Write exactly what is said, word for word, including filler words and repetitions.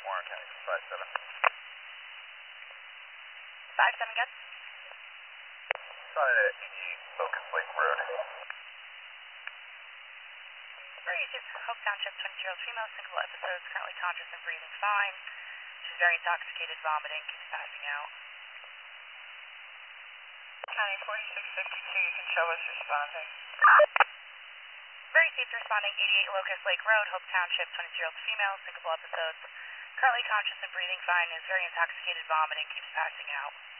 Warren County, five seven. five seven, good. Sorry, eighty-eight Locust Lake Road. thirty-six, Hope Township, twenty-year-old female, single episodes, currently conscious and breathing fine. She's very intoxicated, vomiting, keeps passing out. County forty-six fifty-two, you can show us responding. Very safe responding, eighty-eight Locust Lake Road, Hope Township, twenty-two-year-old female, single episodes, currently conscious and breathing fine, is very intoxicated, vomiting, keeps passing out.